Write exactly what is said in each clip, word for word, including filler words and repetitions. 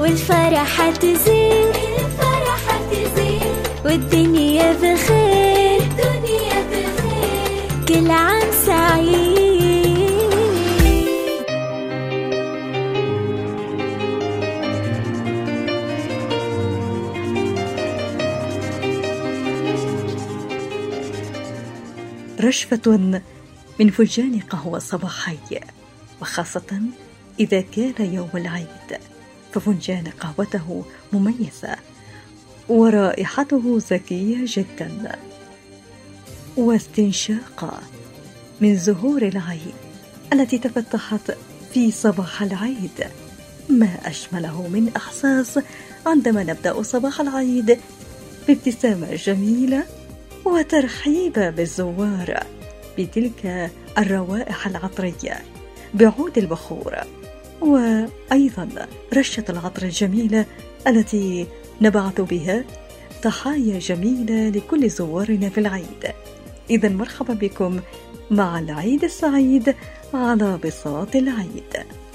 والفرحة تزيد الفرحة تزيد والدنيا بخير الدنيا بخير كل عام سعيد. رشفة من فنجان قهوة صباحي، وخاصة إذا كان يوم العيد، ففنجان قهوته مميزة ورائحته زكية جدا، واستنشاق من زهور العيد التي تفتحت في صباح العيد. ما أشمله من إحساس عندما نبدأ صباح العيد بابتسامة جميلة وترحيب بالزوار بتلك الروائح العطرية بعود البخور، وأيضا رشة العطر الجميلة التي نبعث بها تحايا جميلة لكل زوارنا في العيد. إذا مرحبا بكم مع العيد السعيد على بساط العيد.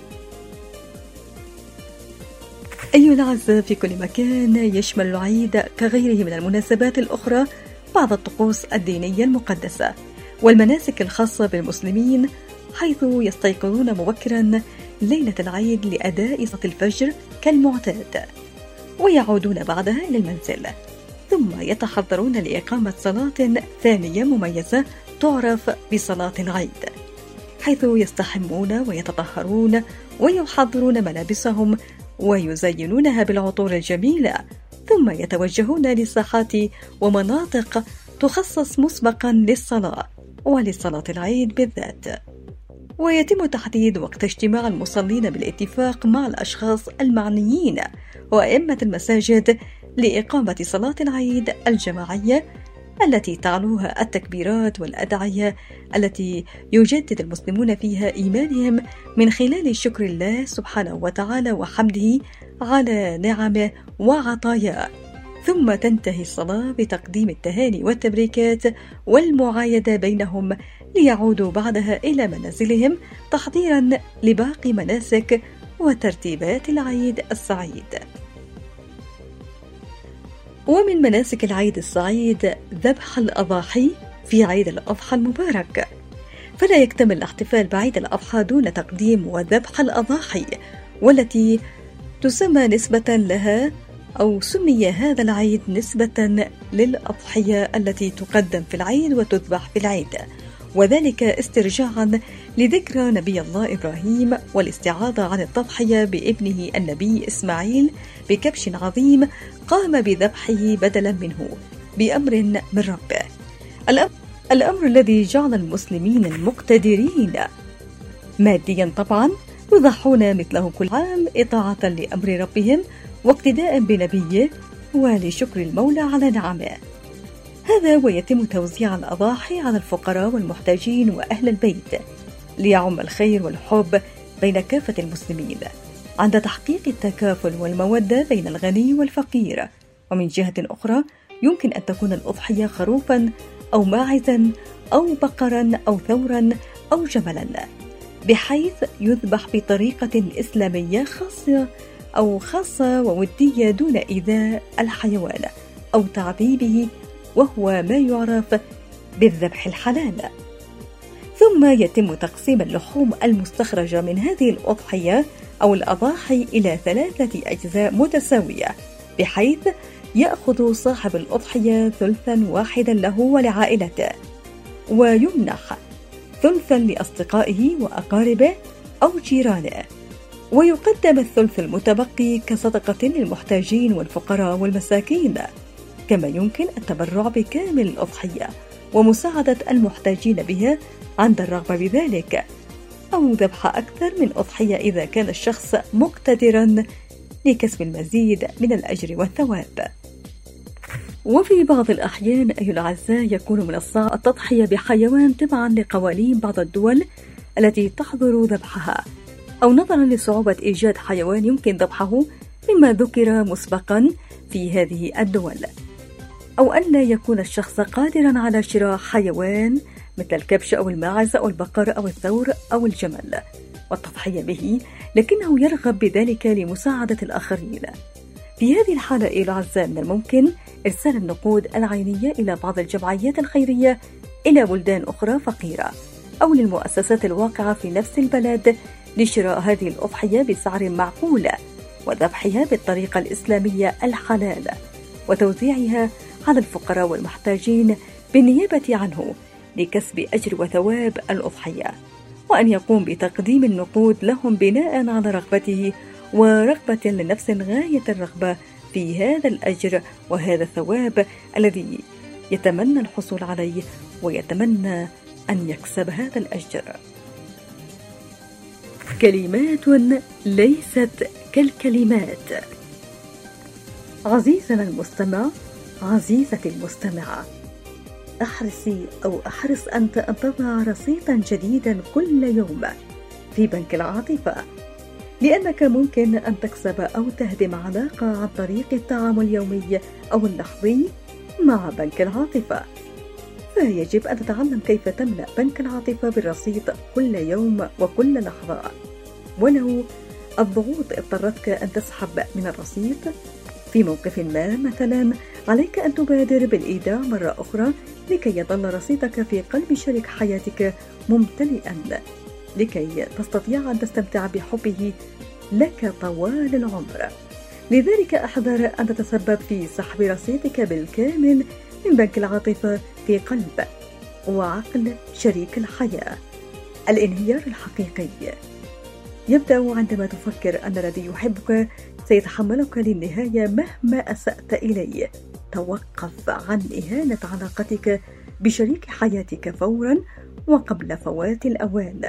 أيها الأعزاء في كل مكان، يشمل العيد كغيره من المناسبات الأخرى بعض الطقوس الدينية المقدسة والمناسك الخاصة بالمسلمين، حيث يستيقظون مبكرا ليلة العيد لأداء صلاة الفجر كالمعتاد، ويعودون بعدها إلى المنزل، ثم يتحضرون لإقامة صلاة ثانية مميزة تعرف بصلاة العيد، حيث يستحمون ويتطهرون ويحضرون ملابسهم ويزينونها بالعطور الجميلة، ثم يتوجهون لساحات ومناطق تخصص مسبقا للصلاة ولصلاة العيد بالذات، ويتم تحديد وقت اجتماع المصلين بالاتفاق مع الأشخاص المعنيين وأئمة المساجد لإقامة صلاة العيد الجماعية التي تعلوها التكبيرات والأدعية التي يجدد المسلمون فيها إيمانهم من خلال شكر الله سبحانه وتعالى وحمده على نعمه وعطاياه، ثم تنتهي الصلاة بتقديم التهاني والتبريكات والمعايدة بينهم ليعودوا بعدها إلى منازلهم تحضيرا لباقي مناسك وترتيبات العيد السعيد. ومن مناسك العيد السعيد ذبح الأضاحي في عيد الأضحى المبارك، فلا يكتمل الاحتفال بعيد الأضحى دون تقديم وذبح الأضاحي، والتي تسمى نسبة لها أو سمي هذا العيد نسبة للأضحية التي تقدم في العيد وتذبح في العيد، وذلك استرجاعا لذكرى نبي الله إبراهيم والاستعاضة عن التضحية بابنه النبي إسماعيل بكبش عظيم قام بذبحه بدلا منه بأمر من ربه، الأمر, الأمر الذي جعل المسلمين المقتدرين ماديا طبعا يضحون مثله كل عام إطاعة لأمر ربهم واقتداء بنبيه ولشكر المولى على نعمه. هذا ويتم توزيع الأضاحي على الفقراء والمحتاجين وأهل البيت ليعم الخير والحب بين كافة المسلمين عند تحقيق التكافل والمودة بين الغني والفقير. ومن جهة أخرى يمكن أن تكون الأضحية خروفا أو ماعزا أو بقرا أو ثورا أو جملا، بحيث يذبح بطريقة إسلامية خاصة أو خاصة وودية دون إيذاء الحيوان أو تعذيبه، وهو ما يعرف بالذبح الحلال. ثم يتم تقسيم اللحوم المستخرجة من هذه الأضحية أو الأضاحي إلى ثلاثة أجزاء متساوية، بحيث يأخذ صاحب الأضحية ثلثا واحدا له ولعائلته، ويمنح ثلثا لأصدقائه وأقاربه أو جيرانه، ويقدم الثلث المتبقي كصدقة للمحتاجين والفقراء والمساكين. كما يمكن التبرع بكامل الأضحية ومساعدة المحتاجين بها عند الرغبة بذلك، أو ذبح أكثر من أضحية إذا كان الشخص مقتدرا لكسب المزيد من الأجر والثواب. وفي بعض الأحيان أيها الأعزاء يكون من الصعب التضحية بحيوان تبعا لقوانين بعض الدول التي تحظر ذبحها، أو نظرا لصعوبة إيجاد حيوان يمكن ذبحه مما ذكر مسبقا في هذه الدول، أو أن لا يكون الشخص قادرا على شراء حيوان مثل الكبش أو الماعز أو البقر أو الثور أو الجمل، والتضحية به، لكنه يرغب بذلك لمساعدة الآخرين. في هذه الحالة الأعزاء من الممكن إرسال النقود العينية إلى بعض الجمعيات الخيرية إلى بلدان أخرى فقيرة أو للمؤسسات الواقعة في نفس البلد لشراء هذه الأضحية بسعر معقول وذبحها بالطريقة الإسلامية الحلال وتوزيعها على الفقراء والمحتاجين بالنيابة عنه لكسب أجر وثواب الأضحية، وأن يقوم بتقديم النقود لهم بناء على رغبته ورغبة لنفس غاية الرغبة في هذا الأجر وهذا الثواب الذي يتمنى الحصول عليه ويتمنى أن يكسب هذا الأجر. كلمات ليست كالكلمات. عزيزنا المستمع، عزيزتي المستمعة، احرصي أو احرص أنت أن تضع رصيدا جديدا كل يوم في بنك العاطفة، لأنك ممكن أن تكسب أو تهدم علاقة عن طريق التعامل اليومي أو اللحظي مع بنك العاطفة. فيجب أن تتعلم كيف تملأ بنك العاطفة بالرصيد كل يوم وكل لحظة. ولو الضغوط اضطرتك أن تسحب من الرصيد في موقف ما مثلا، عليك أن تبادر بالإيداع مرة أخرى لكي يظل رصيدك في قلب شريك حياتك ممتلئا، لكي تستطيع أن تستمتع بحبه لك طوال العمر. لذلك أحذر أن تتسبب في سحب رصيدك بالكامل من بنك العاطفة في قلب وعقل شريك الحياة. الانهيار الحقيقي يبدأ عندما تفكر أن الذي يحبك سيتحملك للنهاية مهما أسأت إليه. توقف عن إهانة علاقتك بشريك حياتك فورا وقبل فوات الأوان.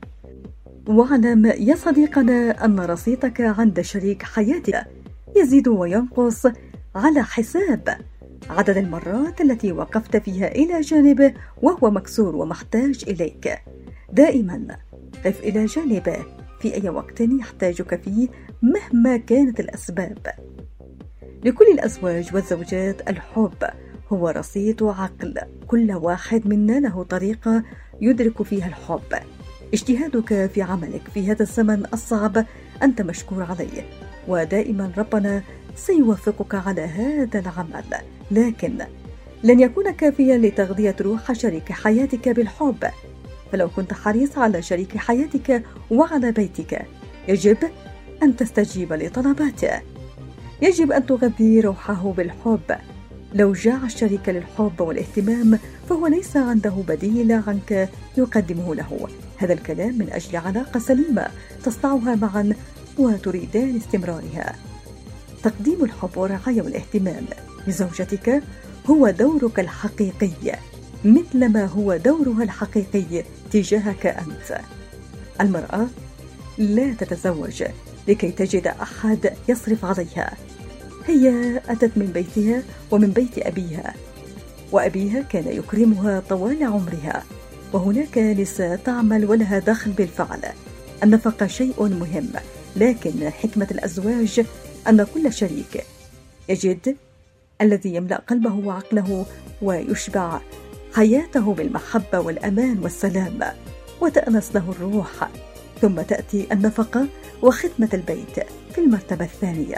واعلم يا صديقنا أن رصيدك عند شريك حياتك يزيد وينقص على حساب عدد المرات التي وقفت فيها إلى جانبه وهو مكسور ومحتاج إليك. دائما قف إلى جانبه في أي وقت يحتاجك فيه مهما كانت الأسباب. لكل الأزواج والزوجات الحب هو رصيد عقل، كل واحد منا له طريقة يدرك فيها الحب. اجتهادك في عملك في هذا الزمن الصعب أنت مشكور عليه، ودائما ربنا سيوفقك على هذا العمل، لكن لن يكون كافيا لتغذية روح شريك حياتك بالحب. فلو كنت حريص على شريك حياتك وعلى بيتك، يجب أن تستجيب لطلباته، يجب أن تغذي روحه بالحب. لو جاع الشريك للحب والاهتمام فهو ليس عنده بديل عنك يقدمه له. هذا الكلام من أجل علاقة سليمة تصنعها معا وتريدان استمرارها. تقديم الحب والرعاية والاهتمام لزوجتك هو دورك الحقيقي، مثلما هو دورها الحقيقي تجاهك أنت. المرأة لا تتزوج لكي تجد أحد يصرف عليها، هي أتت من بيتها ومن بيت أبيها، وأبيها كان يكرمها طوال عمرها، وهناك نساء تعمل ولها دخل بالفعل. النفقة شيء مهم، لكن حكمة الأزواج أن كل شريك يجد الذي يملأ قلبه وعقله ويشبع حياته بالمحبة والأمان والسلام وتأنس له الروح، ثم تأتي النفقة وخدمة البيت في المرتبة الثانية،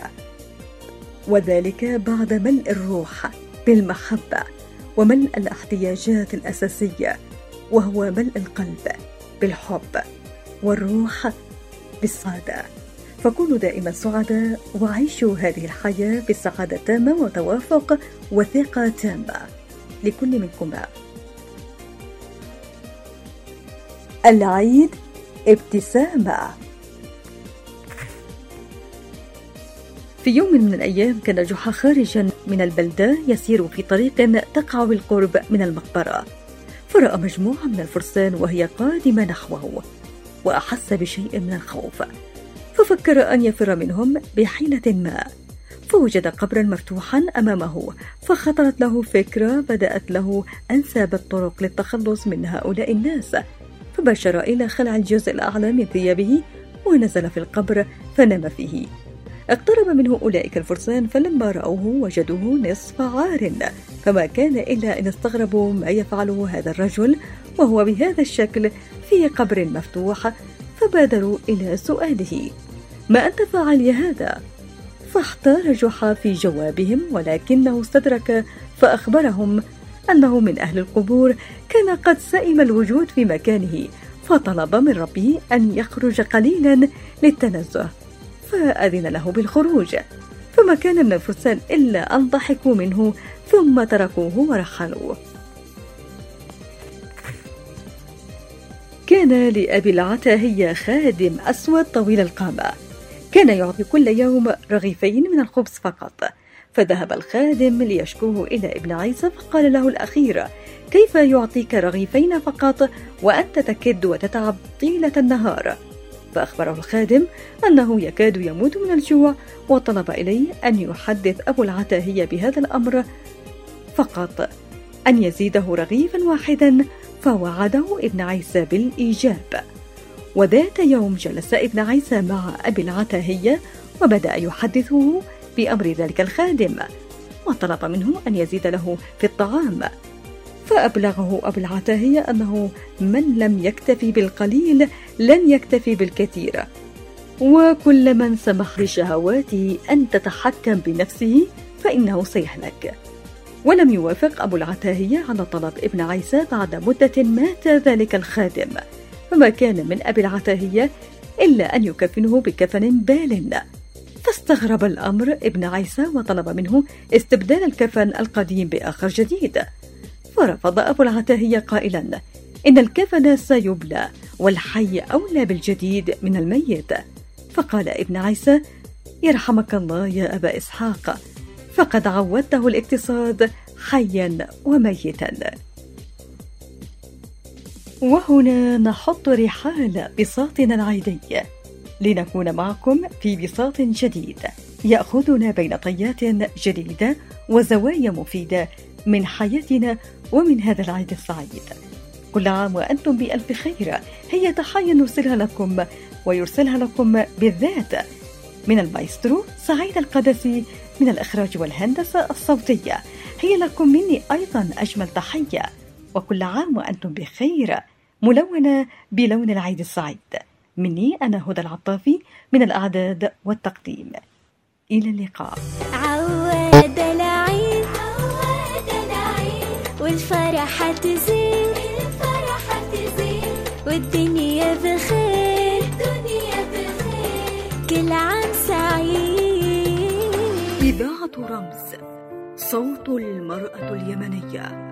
وذلك بعد ملء الروح بالمحبة وملء الاحتياجات الأساسية، وهو ملء القلب بالحب والروح بالسعادة. فكونوا دائما سعداء وعيشوا هذه الحياة بسعادة تامة وتوافق وثقة تامة لكل منكما. العيد ابتسامة. في يوم من الأيام كان جحا خارجا من البلدة يسير في طريق تقع بالقرب من المقبرة، فرأى مجموعة من الفرسان وهي قادمة نحوه، وأحس بشيء من الخوف، ففكر أن يفر منهم بحيلة ما، فوجد قبرا مفتوحا أمامه، فخطرت له فكرة بدأت له أنساب الطرق للتخلص من هؤلاء الناس، فباشر إلى خلع الجزء الأعلى من ثيابه ونزل في القبر فنام فيه. اقترب منه أولئك الفرسان، فلما رأوه وجدوه نصف عار، فما كان إلا أن استغربوا ما يفعله هذا الرجل وهو بهذا الشكل في قبر مفتوح، فبادروا إلى سؤاله: ما أنت فاعل هذا؟ فاحتار جحا في جوابهم، ولكنه استدرك فأخبرهم أنه من أهل القبور كان قد سئم الوجود في مكانه، فطلب من ربه أن يخرج قليلا للتنزه، فأذن له بالخروج، فما كان من الفرسان إلا أن ضحكوا منه ثم تركوه ورحلوا. كان لأبي العتاهية خادم أسود طويل القامة، كان يعطي كل يوم رغيفين من الخبز فقط، فذهب الخادم ليشكوه إلى ابن عيسى، فقال له الأخير: كيف يعطيك رغيفين فقط وأنت تكد وتتعب طيلة النهار؟ فأخبره الخادم أنه يكاد يموت من الجوع، وطلب إليه أن يحدث أبو العتاهية بهذا الأمر فقط، أن يزيده رغيفا واحدا، فوعده ابن عيسى بالإيجاب. وذات يوم جلس ابن عيسى مع أبي العتاهية وبدأ يحدثه بأمر ذلك الخادم، وطلب منه أن يزيد له في الطعام، فأبلغه أبو العتاهية أنه من لم يكتفي بالقليل لن يكتفي بالكثير، وكل من سمح لشهواته أن تتحكم بنفسه فإنه سيهلك. ولم يوافق أبو العتاهية على طلب ابن عيسى. بعد مدة مات ذلك الخادم، فما كان من أبي العتاهية إلا أن يكفنه بكفن بال، فاستغرب الأمر ابن عيسى وطلب منه استبدال الكفن القديم بآخر جديد، فرفض أبو العتاهية قائلا: إن الكفن سيبلى والحي أولى بالجديد من الميت. فقال ابن عيسى: يرحمك الله يا أبا إسحاق، فقد عودته الاقتصاد حيا وميتا. وهنا نحط رحال بساطنا العيدي لنكون معكم في بساط جديد يأخذنا بين طيات جديدة وزوايا مفيدة من حياتنا ومن هذا العيد السعيد. كل عام وأنتم بألف خير. هي تحية نرسلها لكم ويرسلها لكم بالذات من المايسترو سعيد القدسي من الإخراج والهندسة الصوتية. هي لكم مني أيضا أجمل تحية، وكل عام وأنتم بخير، ملونة بلون العيد السعيد. مني أنا هدى العطافي من الأعداد والتقديم. إلى اللقاء. عواد العيد عواد العيد والفرحة تزين الفرحة تزين والدنيا بخير الدنيا بخير كل عام سعيد. إذاعة رمز، صوت المرأة اليمنية.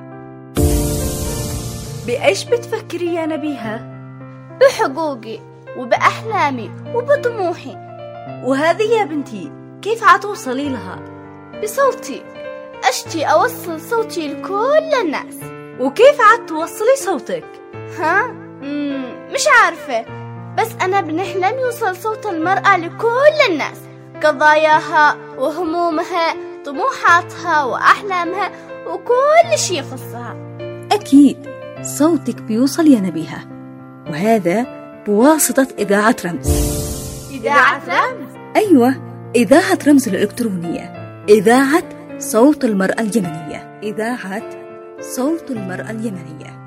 بإيش بتفكري يا نبيها؟ بحقوقي وبأحلامي وبطموحي. وهذه يا بنتي كيف عتوصلي لها؟ بصوتي، أشتي أوصل صوتي لكل الناس. وكيف عتوصلي صوتك؟ ها؟ مم مش عارفة، بس أنا بنحلم يوصل صوت المرأة لكل الناس، قضاياها وهمومها، طموحاتها وأحلامها وكل شيء يخصها. أكيد صوتك بيوصل يا نبيها، وهذا بواسطة إذاعة رمز. إذاعة رمز؟ أيوة، إذاعة رمز الإلكترونية، إذاعة صوت المرأة اليمنية، إذاعة صوت المرأة اليمنية.